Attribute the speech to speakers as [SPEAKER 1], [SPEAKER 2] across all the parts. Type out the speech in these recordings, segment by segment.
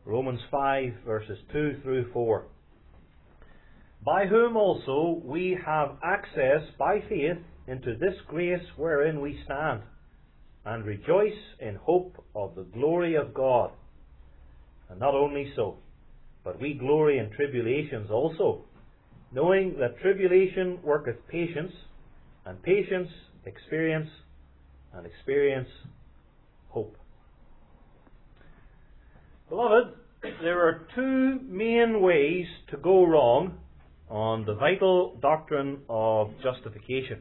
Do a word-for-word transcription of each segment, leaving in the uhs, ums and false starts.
[SPEAKER 1] Romans five, verses two through four. By whom also we have access by faith into this grace wherein we stand, and rejoice in hope of the glory of God. And not only so, but we glory in tribulations also, knowing that tribulation worketh patience, and patience experience, and experience hope. Beloved, there are two main ways to go wrong on the vital doctrine of justification.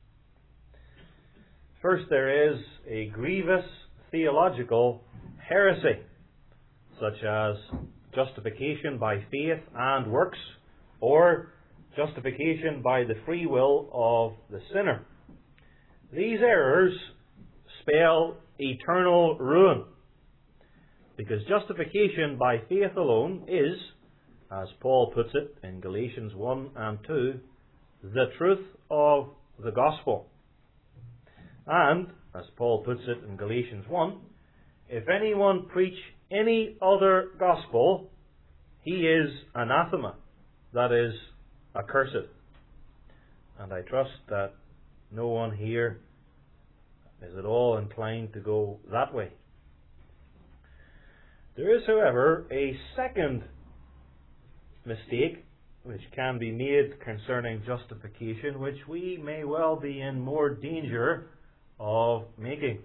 [SPEAKER 1] First, there is a grievous theological heresy, such as justification by faith and works, or justification by the free will of the sinner. These errors spell eternal ruin, because justification by faith alone is, as Paul puts it in Galatians one and two, the truth of the gospel. And, as Paul puts it in Galatians one, if anyone preach any other gospel, he is anathema, that is, accursed. And I trust that no one here is at all inclined to go that way. There is, however, a second mistake which can be made concerning justification, which we may well be in more danger of making.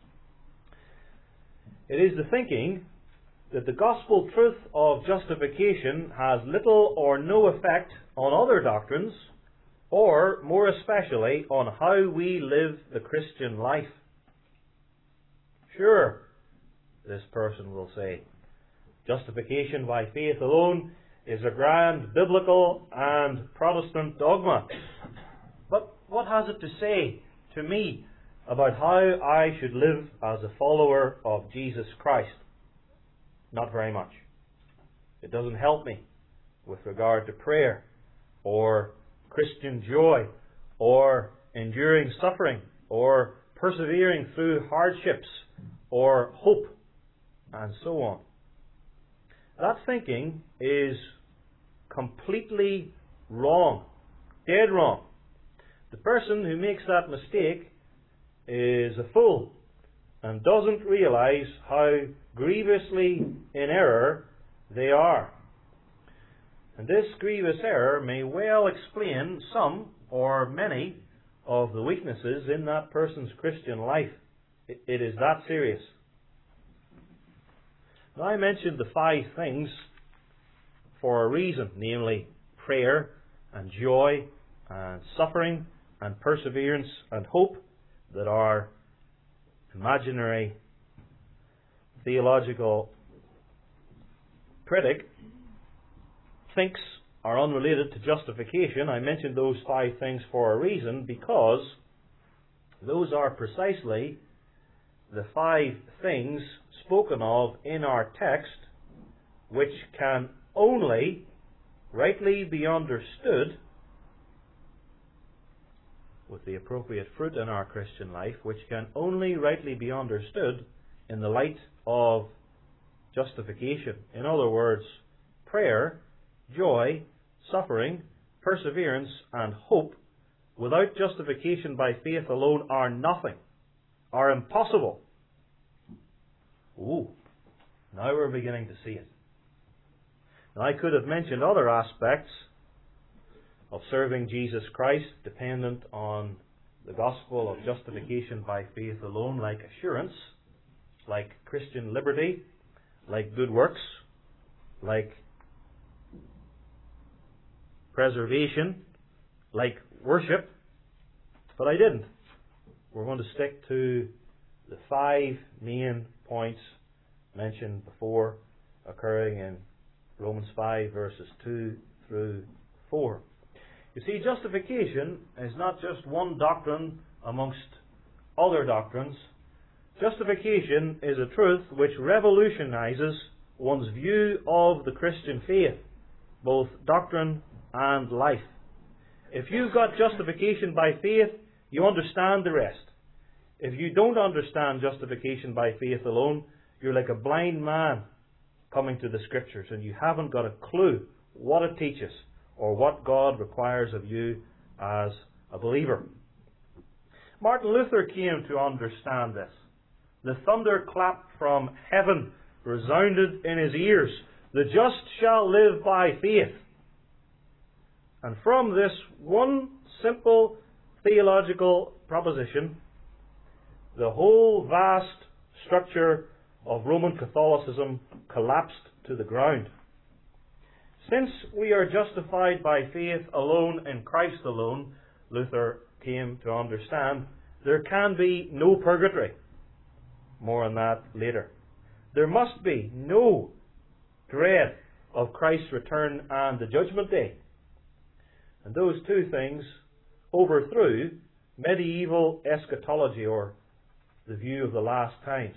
[SPEAKER 1] It is the thinking that the gospel truth of justification has little or no effect on other doctrines, or more especially on how we live the Christian life. Sure, this person will say, justification by faith alone is a grand biblical and Protestant dogma. But what has it to say to me about how I should live as a follower of Jesus Christ? Not very much. It doesn't help me with regard to prayer, or Christian joy, or enduring suffering, or persevering through hardships, or hope, and so on. That thinking is completely wrong, dead wrong. The person who makes that mistake is a fool and doesn't realize how grievously in error they are. And this grievous error may well explain some or many of the weaknesses in that person's Christian life. It, it is that serious. Now, I mentioned the five things for a reason, namely prayer and joy and suffering and perseverance and hope, that our imaginary theological critic thinks are unrelated to justification. I mentioned those five things for a reason, because those are precisely the five things spoken of in our text, which can only rightly be understood with the appropriate fruit in our Christian life, which can only rightly be understood in the light of justification. In other words, prayer, joy, suffering, perseverance, and hope without justification by faith alone are nothing, are impossible. Ooh, now we're beginning to see it. Now, I could have mentioned other aspects of serving Jesus Christ dependent on the gospel of justification by faith alone, like assurance, like Christian liberty, like good works, like preservation, like worship, but I didn't. We're going to stick to the five main points mentioned before, occurring in Romans five, verses two through four. You see, justification is not just one doctrine amongst other doctrines. Justification is a truth which revolutionizes one's view of the Christian faith, both doctrine and life. If you've got justification by faith, you understand the rest. If you don't understand justification by faith alone, you're like a blind man coming to the Scriptures and you haven't got a clue what it teaches or what God requires of you as a believer. Martin Luther came to understand this. The thunderclap from heaven resounded in his ears. The just shall live by faith. And from this one simple theological proposition, the whole vast structure of Roman Catholicism collapsed to the ground. Since we are justified by faith alone in Christ alone, Luther came to understand, there can be no purgatory. More on that later. There must be no dread of Christ's return and the judgment day. And those two things overthrew medieval eschatology, or the view of the last times.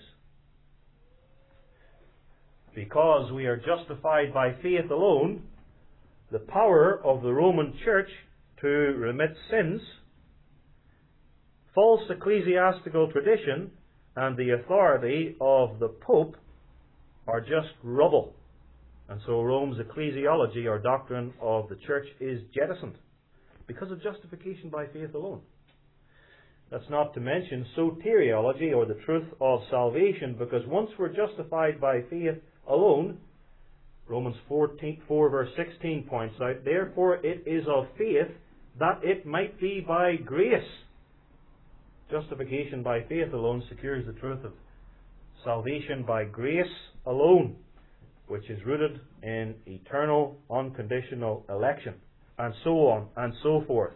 [SPEAKER 1] Because we are justified by faith alone, the power of the Roman Church to remit sins, false ecclesiastical tradition, and the authority of the Pope are just rubble. And so Rome's ecclesiology, or doctrine of the Church, is jettisoned because of justification by faith alone. That's not to mention soteriology, or the truth of salvation, because once we're justified by faith alone, Romans fourteen, four verse sixteen points out, therefore it is of faith that it might be by grace. Justification by faith alone secures the truth of salvation by grace alone, which is rooted in eternal, unconditional election, and so on and so forth.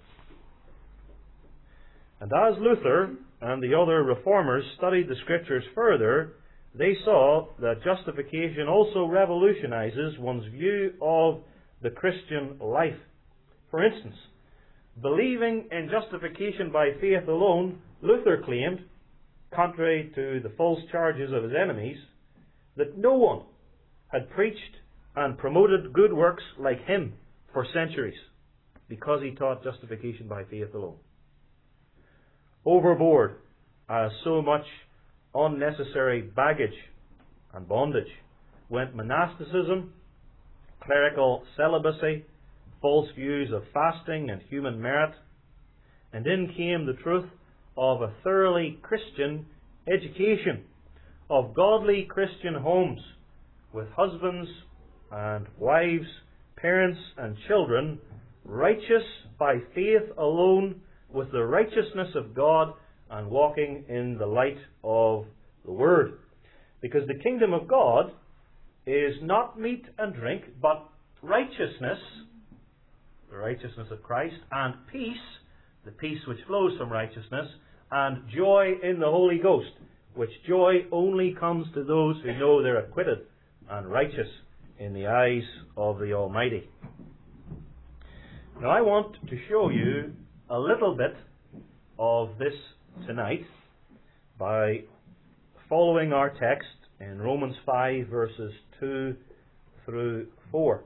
[SPEAKER 1] And as Luther and the other reformers studied the Scriptures further, they saw that justification also revolutionizes one's view of the Christian life. For instance, believing in justification by faith alone, Luther claimed, contrary to the false charges of his enemies, that no one had preached and promoted good works like him for centuries, because he taught justification by faith alone. Overboard, as so much unnecessary baggage and bondage, went monasticism, clerical celibacy, false views of fasting and human merit, and in came the truth of a thoroughly Christian education, of godly Christian homes, with husbands and wives, parents and children, righteous by faith alone, with the righteousness of God, and walking in the light of the Word. Because the kingdom of God is not meat and drink, but righteousness, the righteousness of Christ, and peace, the peace which flows from righteousness, and joy in the Holy Ghost, which joy only comes to those who know they're acquitted and righteous in the eyes of the Almighty. Now I want to show you a little bit of this tonight by following our text in Romans five verses two through four.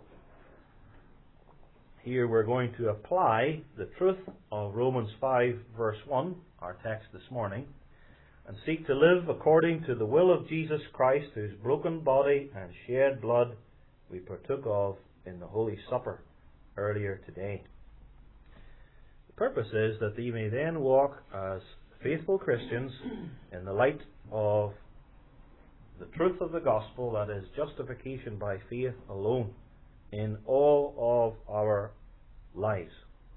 [SPEAKER 1] Here we're going to apply the truth of Romans five verse one, our text this morning, and seek to live according to the will of Jesus Christ, whose broken body and shed blood we partook of in the Holy Supper earlier today. The purpose is that they may then walk as faithful Christians in the light of the truth of the gospel, that is, justification by faith alone, in all of our lives.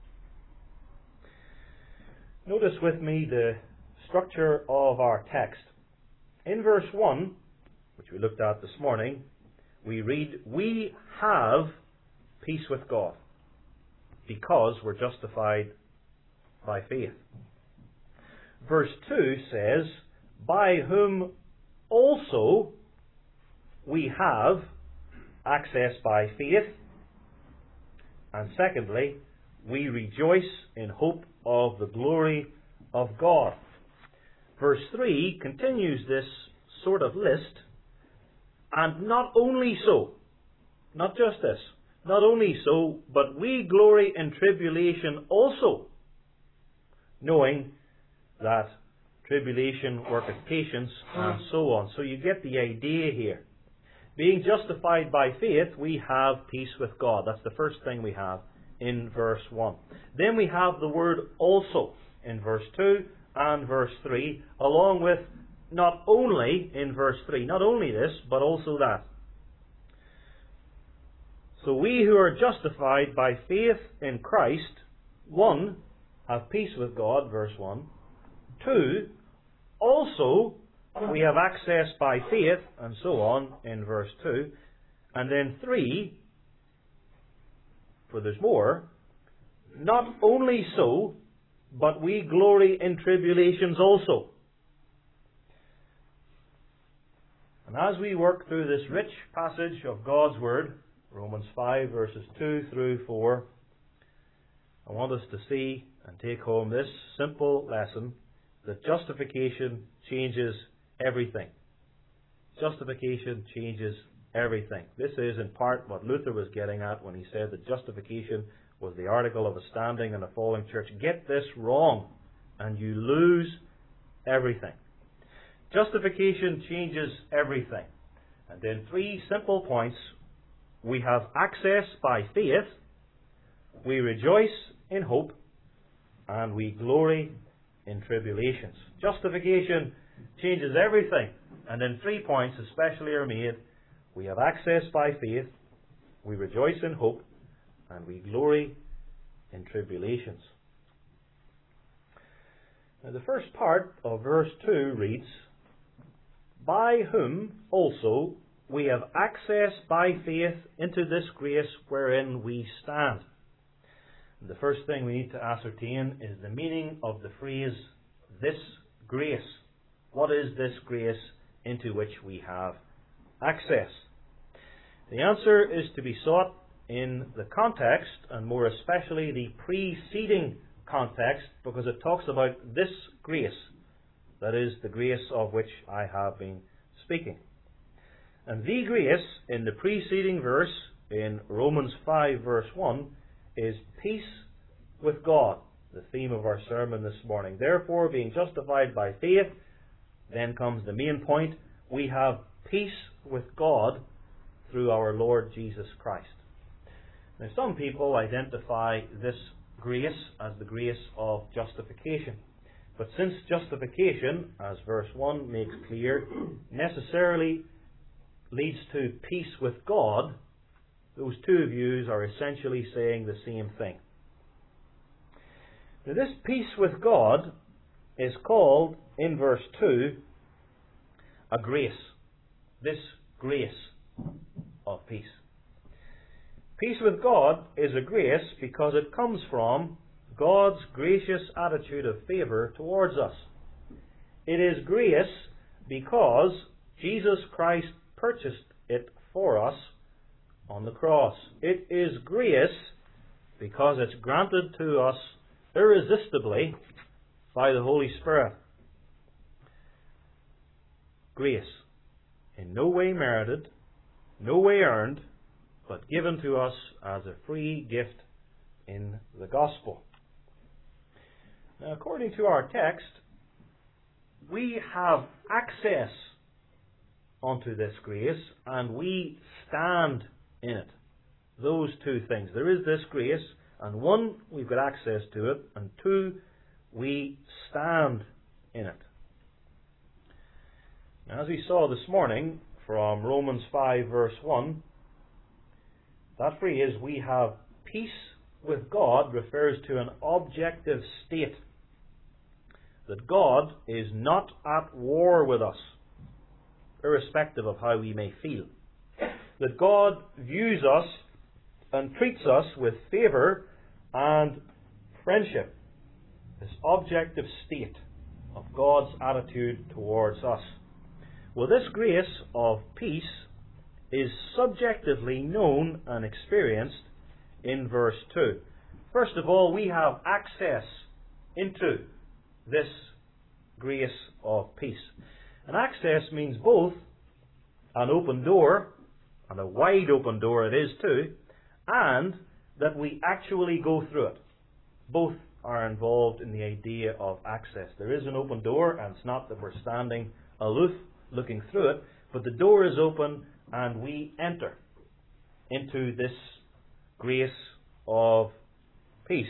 [SPEAKER 1] Notice with me the structure of our text. In verse one, which we looked at this morning, we read, we have peace with God because we're justified by faith. Verse two says, by whom also we have access by faith. And secondly, we rejoice in hope of the glory of God. Verse three continues this sort of list. And not only so, not just this, not only so, but we glory in tribulation also, knowing that tribulation worketh patience, and so on. So you get the idea here. being justified by faith, we have peace with God. That's the first thing we have in verse one. Then we have the word also in verse two and verse three, along with not only in verse three, not only this, but also that. So we who are justified by faith in Christ, one, have peace with God, verse one. Two, also we have access by faith, and so on, in verse two. And then three, for there's more, not only so, but we glory in tribulations also. And as we work through this rich passage of God's Word, Romans five, verses two through four, I want us to see and take home this simple lesson that justification changes everything. Justification changes everything. This is in part what Luther was getting at when he said that justification was the article of a standing and a falling church. Get this wrong and you lose everything. Justification changes everything. And then three simple points. We have access by faith, we rejoice in hope, and we glory in tribulations. Justification changes everything. And then three points especially are made. We have access by faith, we rejoice in hope, and we glory in tribulations. Now the first part of verse two reads, by whom also we have access by faith into this grace wherein we stand. And the first thing we need to ascertain is the meaning of the phrase, this grace. What is this grace into which we have access? The answer is to be sought in the context, and more especially the preceding context, because it talks about this grace. That is the grace of which I have been speaking. And the grace in the preceding verse, in Romans five verse one, is peace with God, the theme of our sermon this morning. Therefore, being justified by faith, then comes the main point, we have peace with God through our Lord Jesus Christ. Now, some people identify this grace as the grace of justification. But since justification, as verse one makes clear, necessarily leads to peace with God, those two views are essentially saying the same thing. Now, this peace with God is called, in verse two, a grace. This grace of peace. Peace with God is a grace because it comes from God's gracious attitude of favour towards us. It is grace because Jesus Christ purchased it for us on the cross. It is grace because it's granted to us irresistibly by the Holy Spirit. Grace, in no way merited, no way earned, but given to us as a free gift in the gospel. Now, according to our text, we have access onto this grace and we stand in it. Those two things. There is this grace, and one, we've got access to it, and two, we stand in it. Now, as we saw this morning from Romans five verse one, that phrase, we have peace with God, refers to an objective state. That God is not at war with us, irrespective of how we may feel. That God views us and treats us with favour and friendship. This objective state of God's attitude towards us. Well, this grace of peace is subjectively known and experienced in verse two. First of all, we have access into this grace of peace. And access means both an open door, and a wide open door it is too, and that we actually go through it. Both are involved in the idea of access. There is an open door, and it's not that we're standing aloof looking through it, but the door is open and we enter into this grace of peace.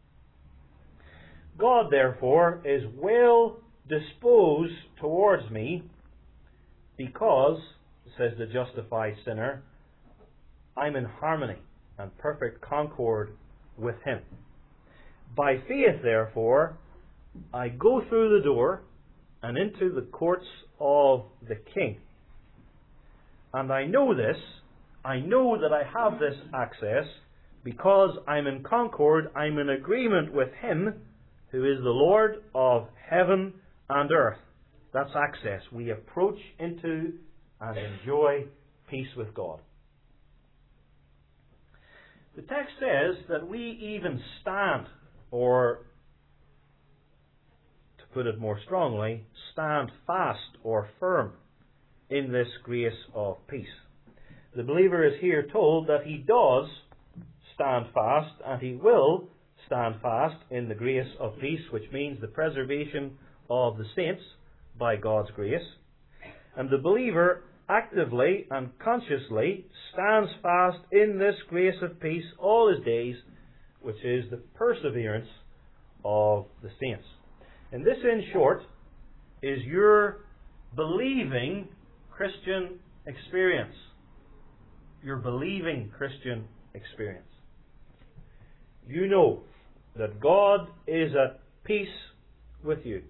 [SPEAKER 1] God, therefore, is well disposed towards me because, says the justified sinner, I'm in harmony and perfect concord with Him. By faith, therefore, I go through the door and into the courts of the King. And I know this, I know that I have this access because I'm in concord, I'm in agreement with Him who is the Lord of heaven and earth. That's access. We approach into and enjoy peace with God. The text says that we even stand, or to put it more strongly, stand fast or firm in this grace of peace. The believer is here told that he does stand fast and he will stand fast in the grace of peace, which means the preservation of the saints by God's grace. And the believer actively and consciously stands fast in this grace of peace all his days, which is the perseverance of the saints. And this, in short, is your believing Christian experience. Your believing Christian experience. You know that God is at peace with you.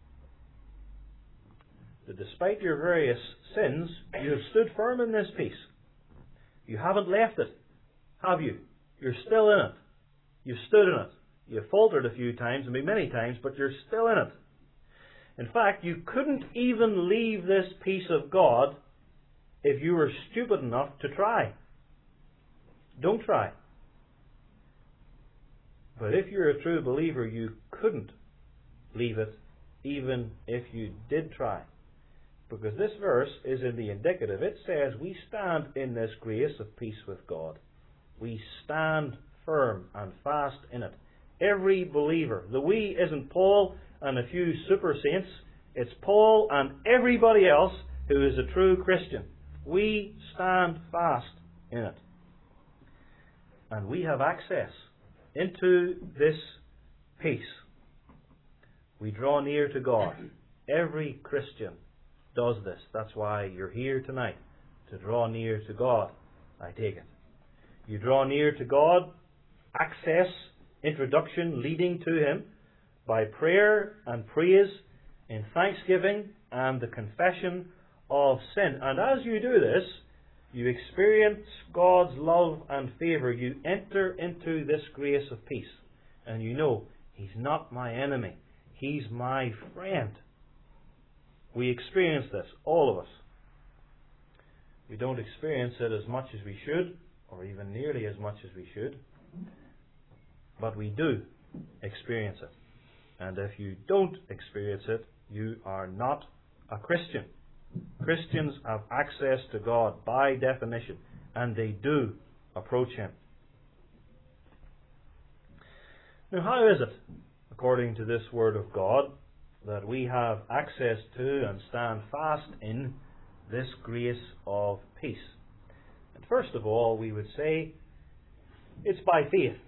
[SPEAKER 1] That despite your various sins, you have stood firm in this peace. You haven't left it, have you? You're still in it. You've stood in it. You've faltered a few times, and maybe many times, but you're still in it. In fact, you couldn't even leave this peace of God if you were stupid enough to try. Don't try. But if you're a true believer, you couldn't leave it even if you did try. Because this verse is in the indicative. It says we stand in this grace of peace with God. We stand firm and fast in it. Every believer. The we isn't Paul and a few super saints. It's Paul and everybody else who is a true Christian. We stand fast in it. And we have access into this peace. We draw near to God. Every Christian does this. That's why you're here tonight, to draw near to God, I take it. You draw near to God, access, introduction, leading to Him by prayer and praise in thanksgiving and the confession of sin. And as you do this, you experience God's love and favour. You enter into this grace of peace. And you know, He's not my enemy. He's my friend. We experience this, all of us. We don't experience it as much as we should, or even nearly as much as we should. But we do experience it. And if you don't experience it, you are not a Christian. Christians have access to God by definition, and they do approach Him. Now, how is it, according to this Word of God, that we have access to and stand fast in this grace of peace? And first of all, we would say it's by faith.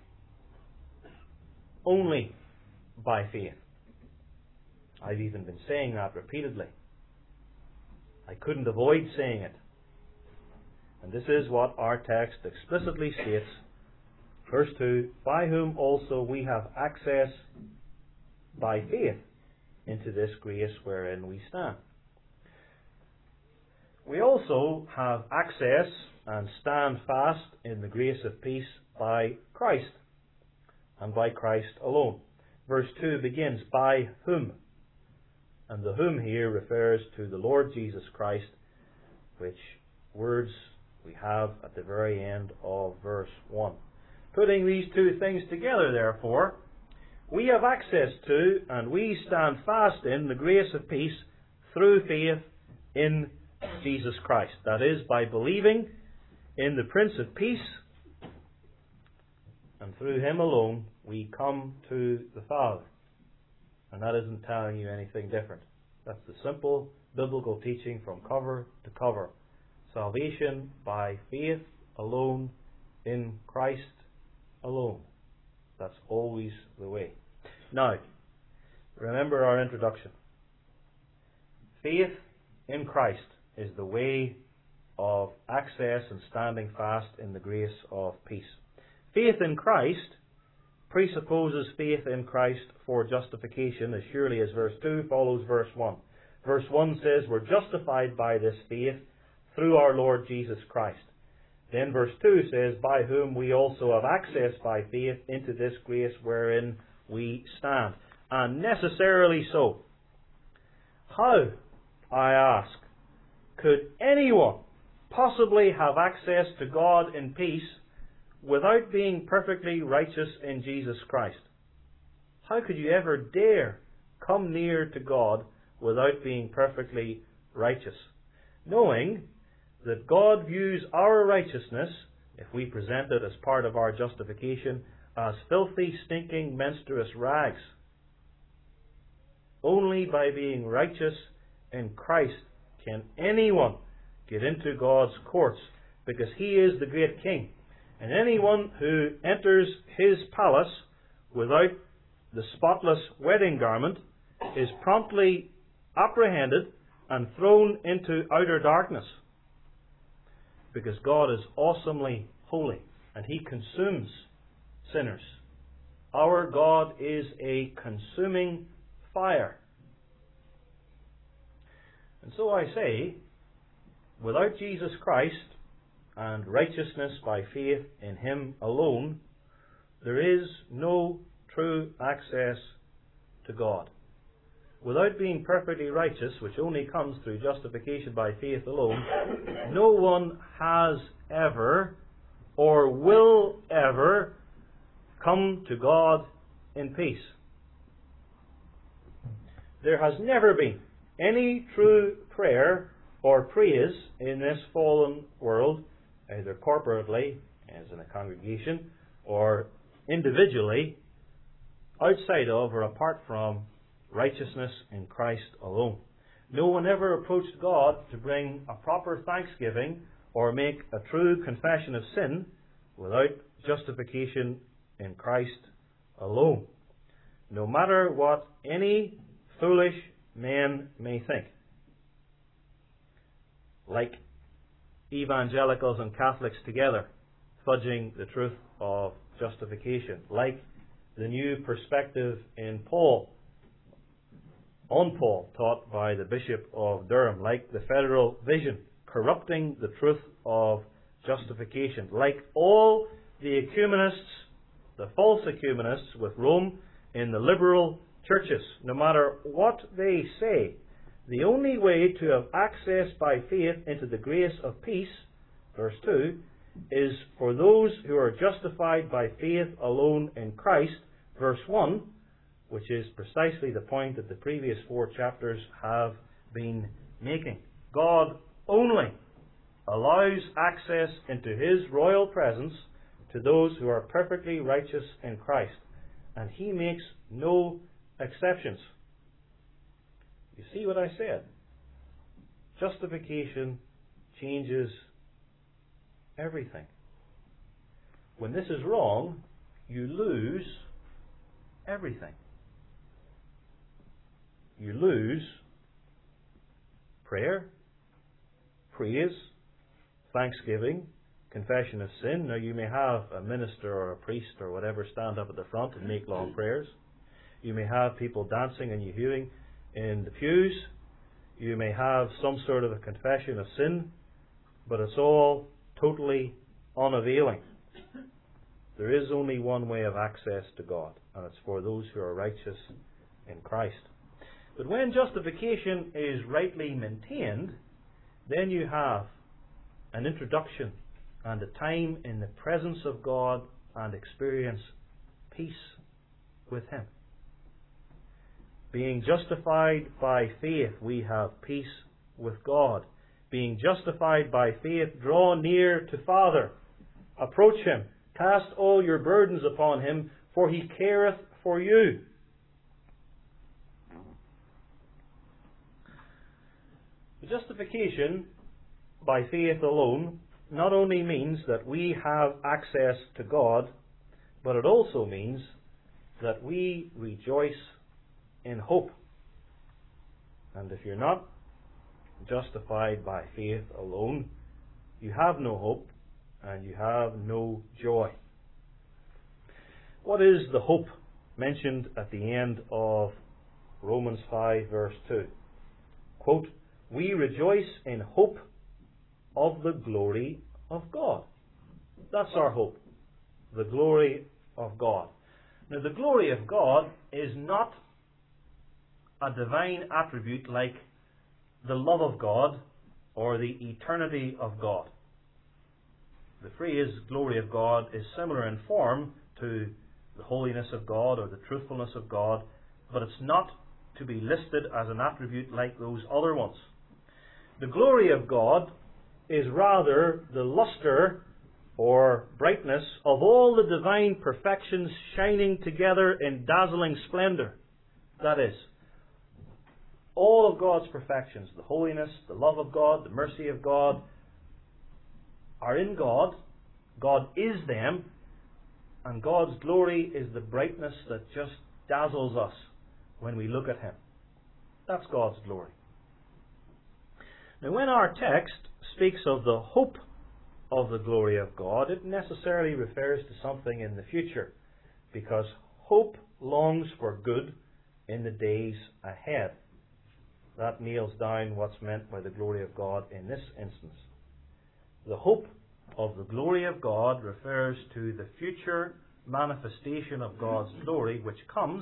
[SPEAKER 1] Only by faith. I've even been saying that repeatedly. I couldn't avoid saying it. And this is what our text explicitly states. Verse two, by whom also we have access by faith into this grace wherein we stand. We also have access and stand fast in the grace of peace by Christ, and by Christ alone. Verse two begins, by whom? And the whom here refers to the Lord Jesus Christ, which words we have at the very end of verse one. Putting these two things together, therefore, we have access to and we stand fast in the grace of peace through faith in Jesus Christ. That is, by believing in the Prince of Peace, and through Him alone we come to the Father. And that isn't telling you anything different. That's the simple biblical teaching from cover to cover. Salvation by faith alone, in Christ alone. That's always the way. Now, remember our introduction. Faith in Christ is the way of access and standing fast in the grace of peace. Faith in Christ presupposes faith in Christ for justification, as surely as verse two follows verse one. Verse one says we're justified by this faith through our Lord Jesus Christ. Then verse two says, by whom we also have access by faith into this grace wherein we stand. And necessarily so. How, I ask, could anyone possibly have access to God in peace without being perfectly righteous in Jesus Christ? How could you ever dare come near to God without being perfectly righteous? Knowing that God views our righteousness, if we present it as part of our justification, as filthy, stinking, menstruous rags. Only by being righteous in Christ can anyone get into God's courts, because He is the great King. And anyone who enters His palace without the spotless wedding garment is promptly apprehended and thrown into outer darkness. Because God is awesomely holy and He consumes sinners. Our God is a consuming fire. And so I say, without Jesus Christ and righteousness by faith in Him alone, there is no true access to God. Without being perfectly righteous, which only comes through justification by faith alone, no one has ever or will ever come to God in peace. There has never been any true prayer or praise in this fallen world, either corporately, as in a congregation, or individually, outside of or apart from righteousness in Christ alone. No one ever approached God to bring a proper thanksgiving or make a true confession of sin without justification in Christ alone. No matter what any foolish men may think. Like evangelicals and Catholics together, fudging the truth of justification. Like the new perspective in Paul, on Paul, taught by the Bishop of Durham. Like the federal vision, corrupting the truth of justification. Like all the ecumenists, the false ecumenists with Rome in the liberal churches, no matter what they say, the only way to have access by faith into the grace of peace, verse two, is for those who are justified by faith alone in Christ, verse one, which is precisely the point that the previous four chapters have been making. God only allows access into His royal presence to those who are perfectly righteous in Christ, and He makes no exceptions. You see what I said? Justification changes everything. When this is wrong, you lose everything. You lose prayer, praise, thanksgiving, confession of sin. Now, you may have a minister or a priest or whatever stand up at the front and make long prayers. You may have people dancing and yoo-hooing in the pews. You may have some sort of a confession of sin, but it's all totally unavailing. There is only one way of access to God, and it's for those who are righteous in Christ. But when justification is rightly maintained, then you have an introduction and a time in the presence of God and experience peace with Him. Being justified by faith, we have peace with God. Being justified by faith, draw near to Father. Approach Him. Cast all your burdens upon Him, for He careth for you. The justification by faith alone not only means that we have access to God, but it also means that we rejoice in hope. And if you're not justified by faith alone, you have no hope and you have no joy. What is the hope mentioned at the end of Romans five verse two? Quote, "We rejoice in hope of the glory of God." That's our hope. The glory of God. Now, the glory of God is not a divine attribute like the love of God or the eternity of God. The phrase glory of God is similar in form to the holiness of God or the truthfulness of God, but it's not to be listed as an attribute like those other ones. The glory of God is rather the luster or brightness of all the divine perfections shining together in dazzling splendor. That is, all of God's perfections, the holiness, the love of God, the mercy of God, are in God. God is them, and God's glory is the brightness that just dazzles us when we look at Him. That's God's glory. Now, when our text speaks of the hope of the glory of God, it necessarily refers to something in the future, because hope longs for good in the days ahead. That nails down what's meant by the glory of God in this instance. The hope of the glory of God refers to the future manifestation of God's glory, which comes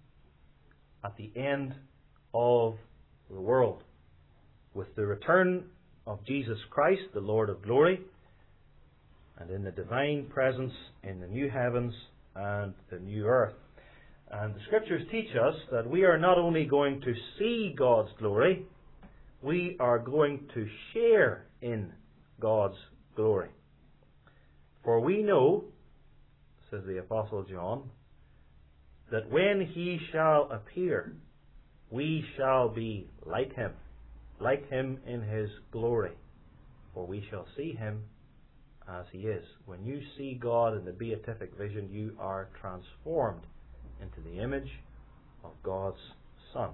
[SPEAKER 1] at the end of the world, with the return of Jesus Christ, the Lord of glory, and in the divine presence in the new heavens and the new earth. And the Scriptures teach us that we are not only going to see God's glory, we are going to share in God's glory. For we know, says the Apostle John, that when He shall appear, we shall be like Him, like Him in His glory. For we shall see Him as He is. When you see God in the beatific vision, you are transformed into the image of God's Son.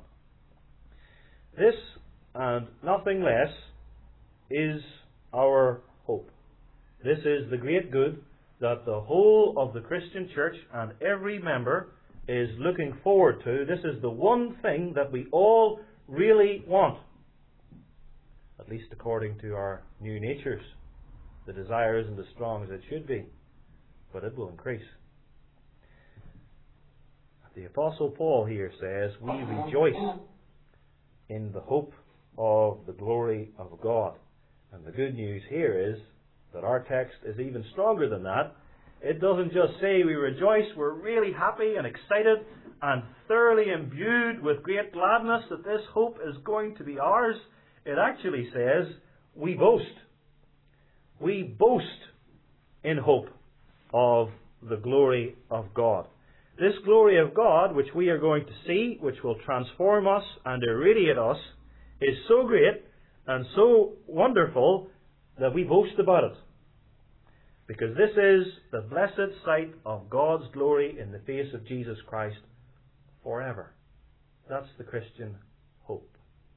[SPEAKER 1] This, and nothing less, is our hope. This is the great good that the whole of the Christian church and every member is looking forward to. This is the one thing that we all really want, at least according to our new natures. The desire isn't as strong as it should be, but it will increase. The Apostle Paul here says, "We rejoice in the hope of the glory of God." And the good news here is that our text is even stronger than that. It doesn't just say we rejoice, we're really happy and excited and thoroughly imbued with great gladness that this hope is going to be ours. It actually says we boast. We boast in hope of the glory of God. This glory of God, which we are going to see, which will transform us and irradiate us, is so great and so wonderful that we boast about it. Because this is the blessed sight of God's glory in the face of Jesus Christ forever. That's the Christian hope.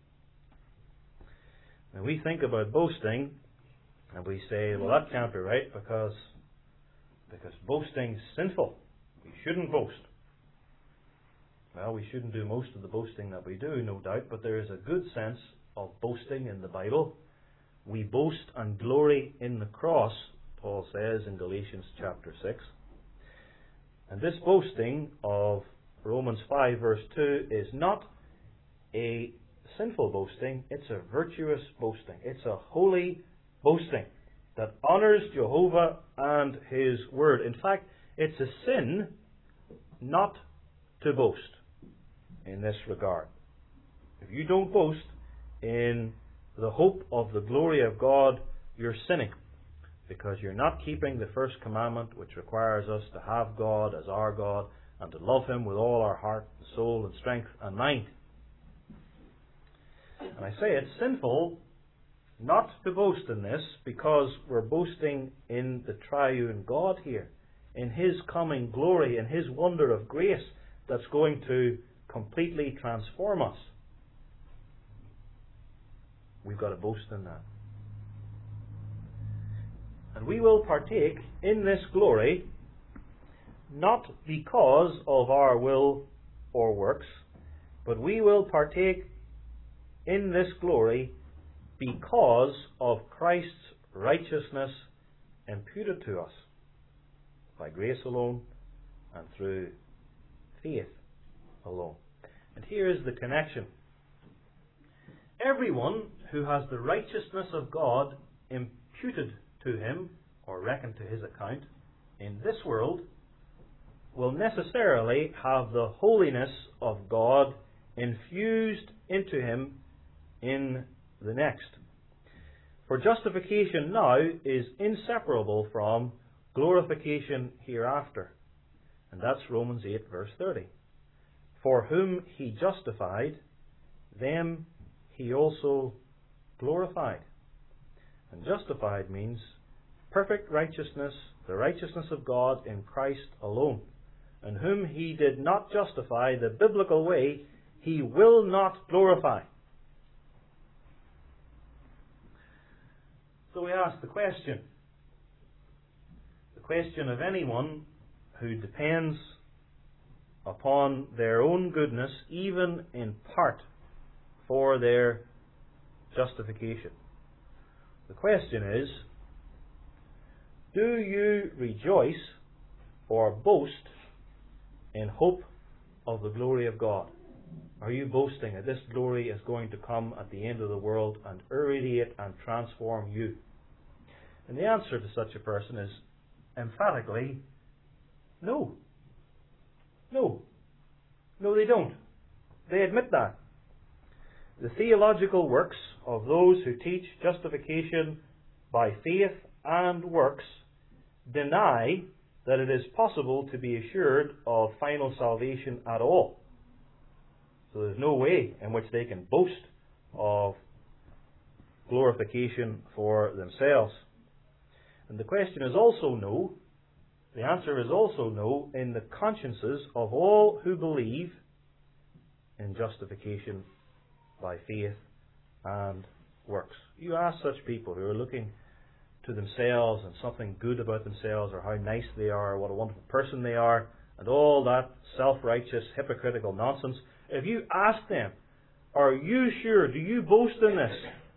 [SPEAKER 1] Now we think about boasting and we say, well, that can't be right because, because boasting's sinful. We shouldn't boast. Well, we shouldn't do most of the boasting that we do, no doubt, but there is a good sense of boasting in the Bible. We boast and glory in the cross, Paul says in Galatians chapter six. And this boasting of Romans five verse two is not a sinful boasting, it's a virtuous boasting. It's a holy boasting that honours Jehovah and His Word. In fact, it's a sin not to boast in this regard. If you don't boast in the hope of the glory of God, you're sinning, because you're not keeping the first commandment, which requires us to have God as our God and to love Him with all our heart, soul and strength and mind. And I say it's sinful not to boast in this, because we're boasting in the triune God here, in His coming glory, in His wonder of grace that's going to completely transform us. We've got to boast in that. And we will partake in this glory not because of our will or works, but we will partake in this glory because of Christ's righteousness imputed to us by grace alone and through faith alone. And here is the connection. Everyone who has the righteousness of God imputed to him or reckoned to his account in this world will necessarily have the holiness of God infused into him in the next. For justification now is inseparable from glorification hereafter. And that's Romans eight verse thirty. For whom he justified, them he also glorified. And justified means perfect righteousness, the righteousness of God in Christ alone. And whom he did not justify the biblical way, he will not glorify. So we ask the question, the question of anyone who depends upon their own goodness, even in part, for their justification. The question is, do you rejoice or boast in hope of the glory of God? Are you boasting that this glory is going to come at the end of the world and irradiate and transform you? And the answer to such a person is emphatically no. No. No, they don't. They admit that. The theological works of those who teach justification by faith and works deny that it is possible to be assured of final salvation at all. So there's no way in which they can boast of glorification for themselves. And the question is also no. The answer is also no in the consciences of all who believe in justification by faith and works. You ask such people who are looking to themselves and something good about themselves, or how nice they are, or what a wonderful person they are, and all that self-righteous, hypocritical nonsense. If you ask them, are you sure, do you boast in this?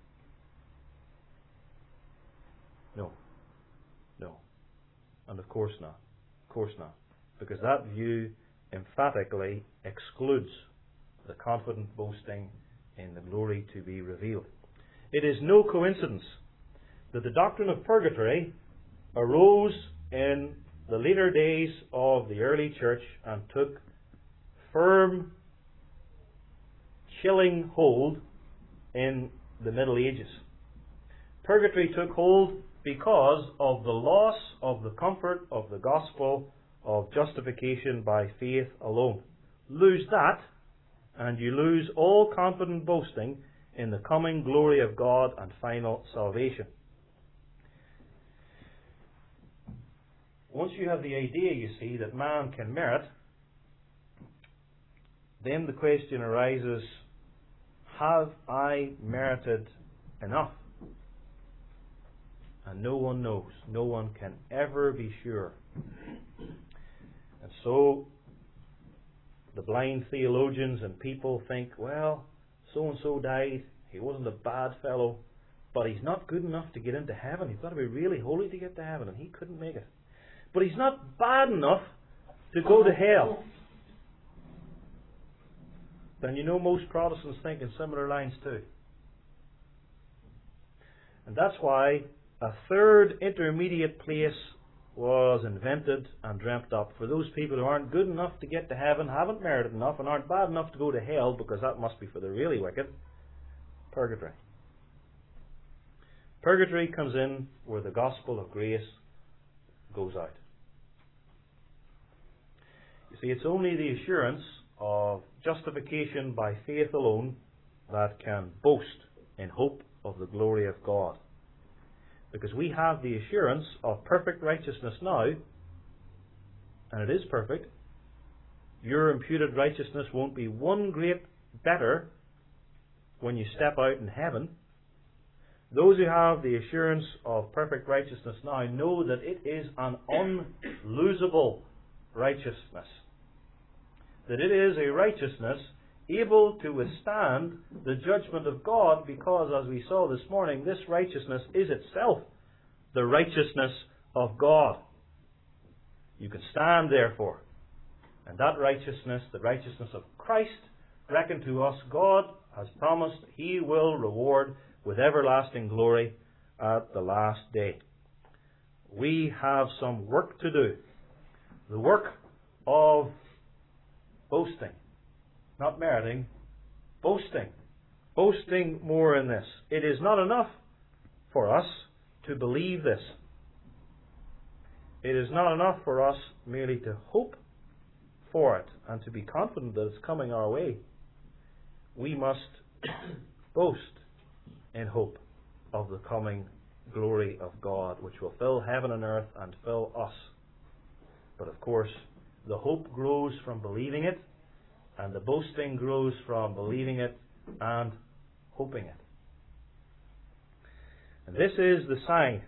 [SPEAKER 1] No. No. And of course not. Of course not. Because that view emphatically excludes the confident boasting in the glory to be revealed. It is no coincidence that the doctrine of purgatory arose in the later days of the early church and took firm, chilling hold in the Middle Ages. Purgatory took hold because of the loss of the comfort of the gospel of justification by faith alone. Lose that, and you lose all confident boasting in the coming glory of God and final salvation. Once you have the idea, you see, that man can merit, then the question arises, have I merited enough? And no one knows. No one can ever be sure. And so the blind theologians and people think, well, so-and-so died. He wasn't a bad fellow, but he's not good enough to get into heaven. He's got to be really holy to get to heaven, and he couldn't make it. But he's not bad enough to go to hell. Then you know most Protestants think in similar lines too. And that's why a third intermediate place was invented and dreamt up for those people who aren't good enough to get to heaven, haven't merited enough, and aren't bad enough to go to hell, because that must be for the really wicked. Purgatory. Purgatory comes in where the gospel of grace goes out. You see, it's only the assurance of justification by faith alone that can boast in hope of the glory of God. Because we have the assurance of perfect righteousness now, and it is perfect. Your imputed righteousness won't be one great better when you step out in heaven. Those who have the assurance of perfect righteousness now know that it is an unlosable righteousness. That it is a righteousness able to withstand the judgment of God, because, as we saw this morning, this righteousness is itself the righteousness of God. You can stand, therefore, and that righteousness, the righteousness of Christ, reckoned to us, God has promised He will reward with everlasting glory at the last day. We have some work to do. The work of boasting. Not meriting, boasting. Boasting more in this. It is not enough for us to believe this. It is not enough for us merely to hope for it and to be confident that it's coming our way. We must boast in hope of the coming glory of God, which will fill heaven and earth and fill us. But of course, the hope grows from believing it, and the boasting grows from believing it and hoping it. And this is the sign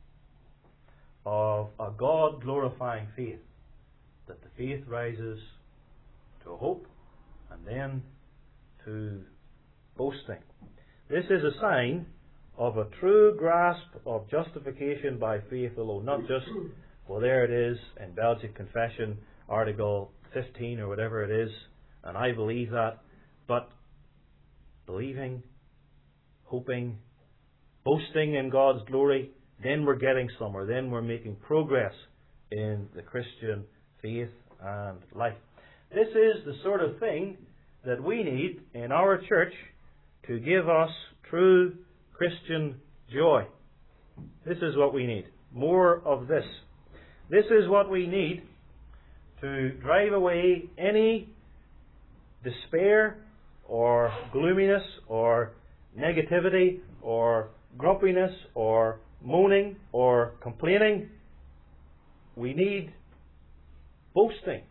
[SPEAKER 1] of a God-glorifying faith, that the faith rises to hope and then to boasting. This is a sign of a true grasp of justification by faith alone. Not just, well, there it is in Belgic Confession, Article fifteen or whatever it is, and I believe that, but believing, hoping, boasting in God's glory, then we're getting somewhere. Then we're making progress in the Christian faith and life. This is the sort of thing that we need in our church to give us true Christian joy. This is what we need. More of this. This is what we need to drive away any despair or gloominess or negativity or grumpiness or moaning or complaining. We need boasting.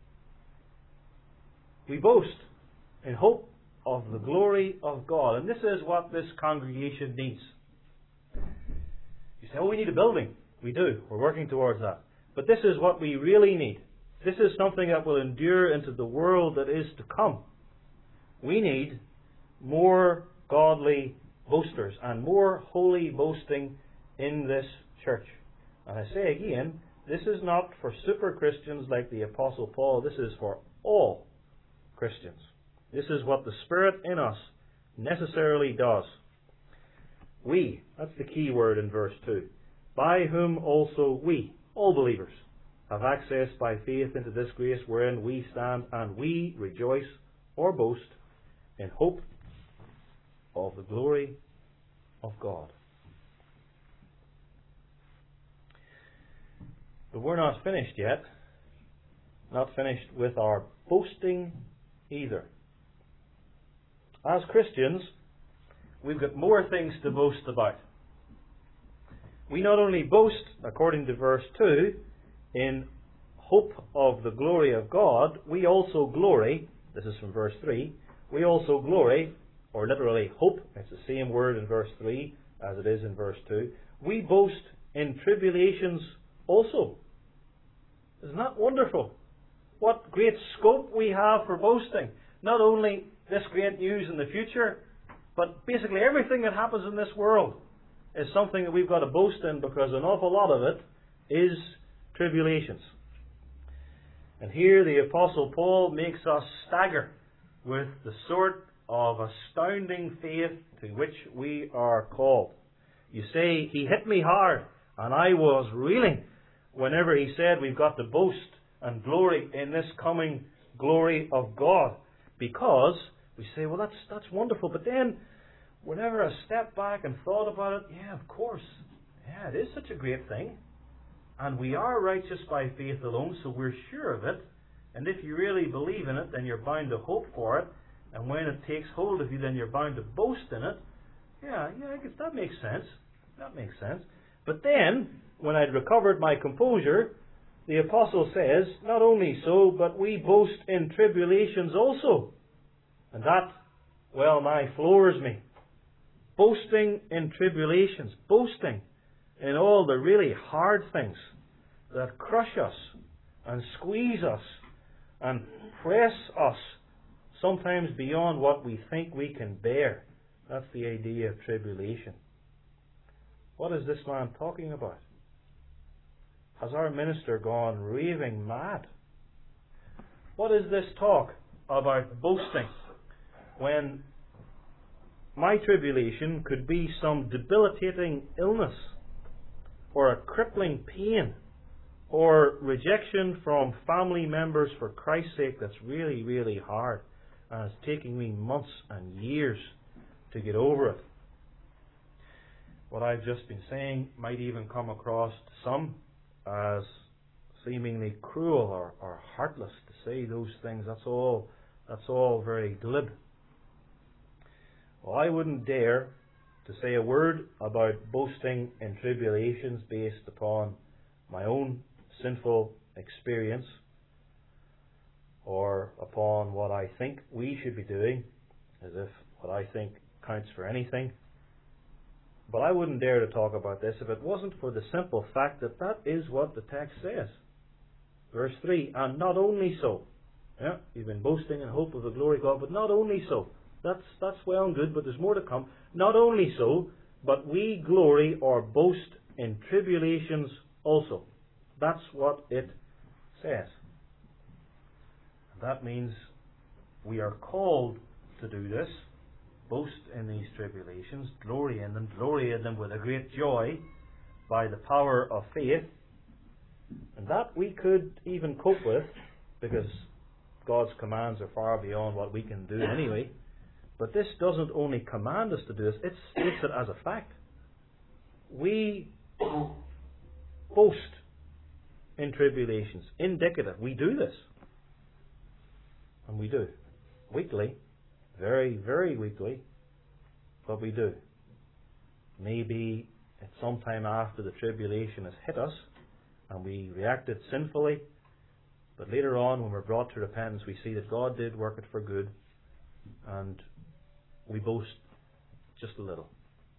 [SPEAKER 1] We boast in hope of the glory of God. And this is what this congregation needs. You say, oh, we need a building. We do. We're working towards that. But this is what we really need. This is something that will endure into the world that is to come. We need more godly boasters and more holy boasting in this church. And I say again, this is not for super Christians like the Apostle Paul. This is for all Christians. This is what the Spirit in us necessarily does. We, that's the key word in verse two, by whom also we, all believers, have access by faith into this grace wherein we stand, and we rejoice or boast in hope of the glory of God. But we're not finished yet. Not finished with our boasting either. As Christians, we've got more things to boast about. We not only boast, according to verse two, in hope of the glory of God, we also glory, this is from verse three, we also glory, or literally hope, it's the same word in verse three as it is in verse two, we boast in tribulations also. Isn't that wonderful? What great scope we have for boasting. Not only this great news in the future, but basically everything that happens in this world is something that we've got to boast in, because an awful lot of it is tribulations. And here the Apostle Paul makes us stagger with the sort of astounding faith to which we are called. You say, he hit me hard, and I was reeling whenever he said we've got to boast and glory in this coming glory of God. Because we say, well, that's that's wonderful. But then, whenever I stepped back and thought about it, yeah, of course, yeah, it is such a great thing. And we are righteous by faith alone, so we're sure of it. And if you really believe in it, then you're bound to hope for it. And when it takes hold of you, then you're bound to boast in it. Yeah, yeah, I guess that makes sense. That makes sense. But then, when I'd recovered my composure, the apostle says, not only so, but we boast in tribulations also. And that, well, nigh floors me. Boasting in tribulations. Boasting in all the really hard things that crush us and squeeze us and press us, sometimes beyond what we think we can bear. That's the idea of tribulation. What is this man talking about? Has our minister gone raving mad? What is this talk about boasting when my tribulation could be some debilitating illness or a crippling pain or rejection from family members for Christ's sake that's really, really hard and it's taking me months and years to get over it? What I've just been saying might even come across to some as seemingly cruel or, or heartless to say those things. That's all, that's all very glib. Well, I wouldn't dare to say a word about boasting in tribulations based upon my own sinful experience or upon what I think we should be doing, as if what I think counts for anything. But I wouldn't dare to talk about this if it wasn't for the simple fact that that is what the text says. Verse three, and not only so. Yeah, you've been boasting in hope of the glory of God, but not only so. That's, that's well and good, but there's more to come. Not only so, but we glory or boast in tribulations also. That's what it says. That means we are called to do this. Boast in these tribulations, glory in them, glory in them with a great joy by the power of faith. And that we could even cope with, because God's commands are far beyond what we can do anyway. But this doesn't only command us to do this, it states it as a fact. We boast in tribulations. Indicative. We do this. And we do. Weekly. Very, very weakly, but we do. Maybe it's sometime after the tribulation has hit us and we reacted sinfully, but later on when we're brought to repentance we see that God did work it for good and we boast just a little.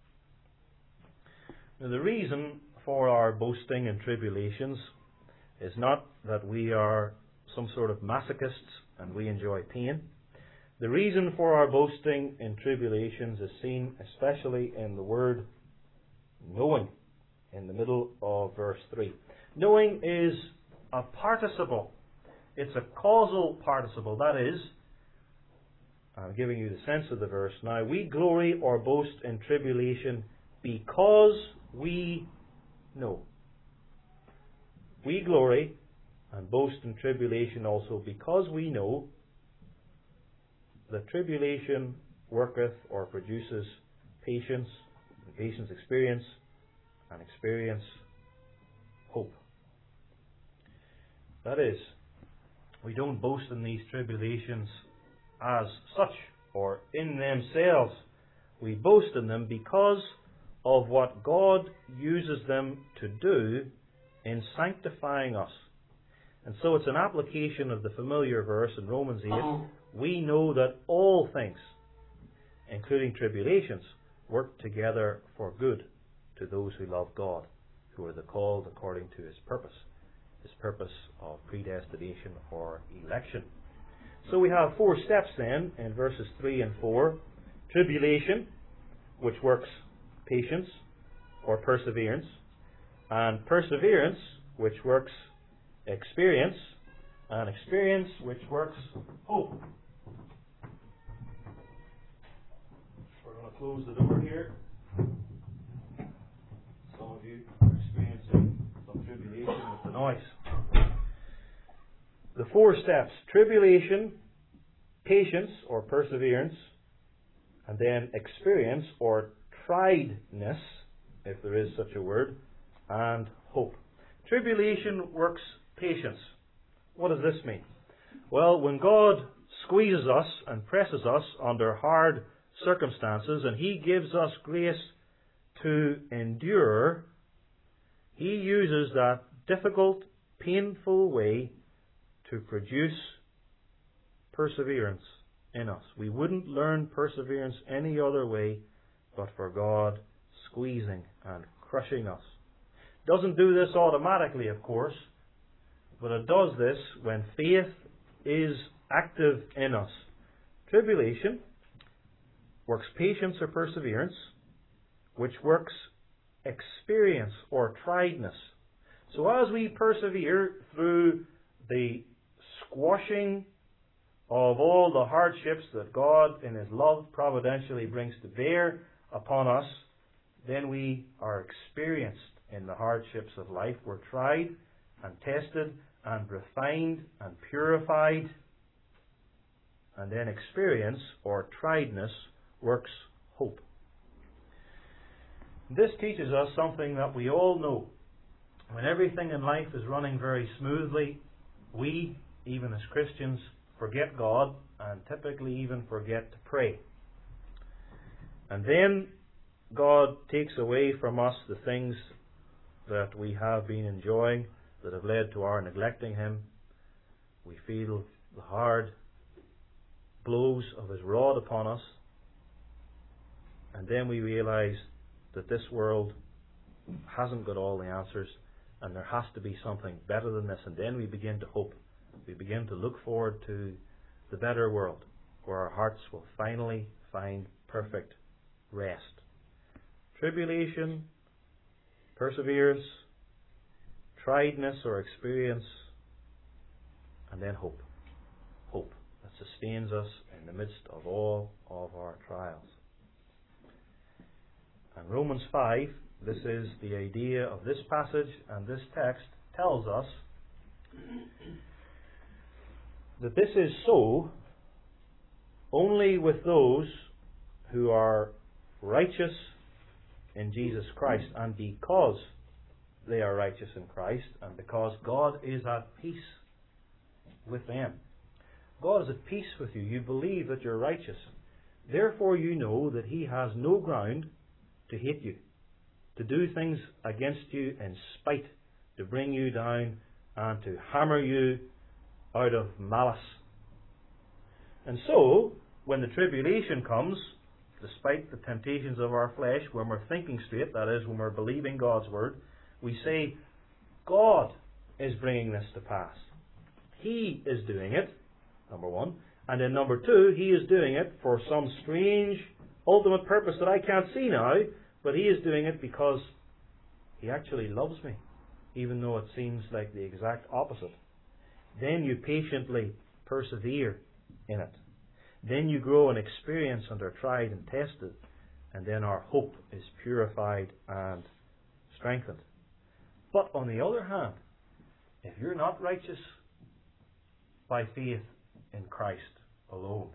[SPEAKER 1] Now, the reason for our boasting in tribulations is not that we are some sort of masochists and we enjoy pain. The reason for our boasting in tribulations is seen especially in the word knowing, in the middle of verse three. Knowing is a participle. It's a causal participle. That is, I'm giving you the sense of the verse now. We glory or boast in tribulation because we know. We glory and boast in tribulation also because we know that tribulation worketh or produces patience, and patience experience, and experience hope. That is, we don't boast in these tribulations as such or in themselves. We boast in them because of what God uses them to do in sanctifying us. And so it's an application of the familiar verse in Romans eight. We know that all things, including tribulations, work together for good to those who love God, who are the called according to His purpose, His purpose of predestination or election. So we have four steps then in verses three and four. Tribulation, which works patience or perseverance, and perseverance, which works experience, and experience, which works hope. We're going to close the door here. Some of you are experiencing some tribulation with the noise. The four steps: tribulation, patience or perseverance, and then experience or triedness, if there is such a word, and hope. Tribulation works patience. What does this mean? Well, when God squeezes us and presses us under hard circumstances and He gives us grace to endure, He uses that difficult, painful way to produce perseverance in us. We wouldn't learn perseverance any other way but for God squeezing and crushing us. It doesn't do this automatically, of course, but it does this when faith is active in us. Tribulation works patience or perseverance, which works experience or triedness. So as we persevere through the squashing of all the hardships that God in His love providentially brings to bear upon us, then we are experienced in the hardships of life. We're tried and tested and refined and purified. And then experience or triedness works hope. This teaches us something that we all know. When everything in life is running very smoothly, we, even as Christians, forget God and typically even forget to pray. And then God takes away from us the things that we have been enjoying that have led to our neglecting Him. We feel the hard blows of His rod upon us. And then we realize that this world hasn't got all the answers and there has to be something better than this. And then we begin to hope. We begin to look forward to the better world where our hearts will finally find perfect rest. Tribulation, perseverance, triedness or experience, and then hope. Hope that sustains us in the midst of all of our trials. And Romans five, this is the idea of this passage, and this text tells us that this is so only with those who are righteous in Jesus Christ, and because they are righteous in Christ, and because God is at peace with them. God is at peace with you. You believe that you're righteous. Therefore you know that He has no ground to hate you, to do things against you in spite, to bring you down and to hammer you out of malice. And so, when the tribulation comes, despite the temptations of our flesh, when we're thinking straight, that is, when we're believing God's Word, we say, God is bringing this to pass. He is doing it, number one. And then number two, He is doing it for some strange ultimate purpose that I can't see now, but He is doing it because He actually loves me, even though it seems like the exact opposite. Then you patiently persevere in it. Then you grow in experience and are tried and tested, and then our hope is purified and strengthened. But on the other hand, if you're not righteous by faith in Christ alone,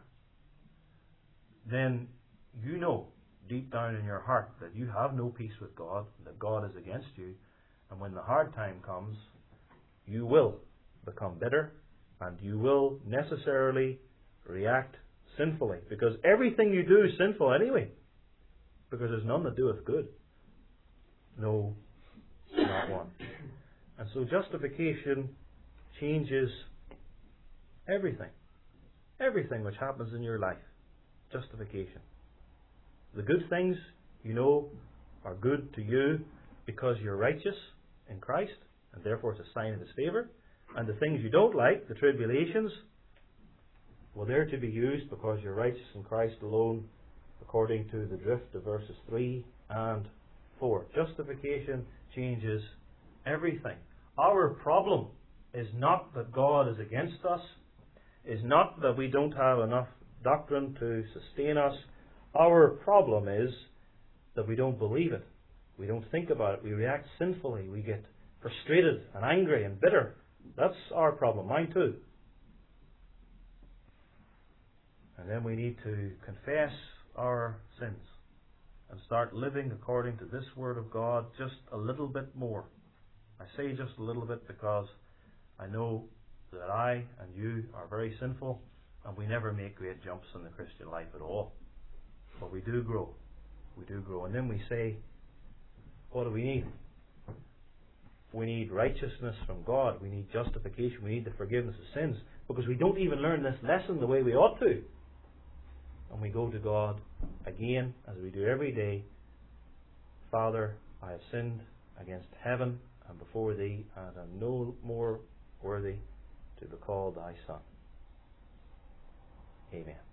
[SPEAKER 1] then you know deep down in your heart that you have no peace with God, that God is against you, and when the hard time comes, you will become bitter, and you will necessarily react sinfully, because everything you do is sinful anyway, because there's none that doeth good. No, not one. And so justification changes everything. Everything which happens in your life. Justification. The good things, you know, are good to you because you're righteous in Christ, and therefore it's a sign of His favour. And the things you don't like, the tribulations, well, they're to be used because you're righteous in Christ alone, according to the drift of verses three and four. Justification changes everything. Our problem is not that God is against us, is not that we don't have enough doctrine to sustain us. Our problem is that we don't believe it. We don't think about it. We react sinfully. We get frustrated and angry and bitter. That's our problem. Mine too. And then we need to confess our sins and start living according to this Word of God just a little bit more. I say just a little bit because I know that I and you are very sinful, and we never make great jumps in the Christian life at all. But we do grow. We do grow. And then we say, what do we need? We need righteousness from God. We need justification. We need the forgiveness of sins. Because we don't even learn this lesson the way we ought to. And we go to God again, as we do every day. Father, I have sinned against heaven and before Thee, and am no more worthy to be called Thy Son. Amen.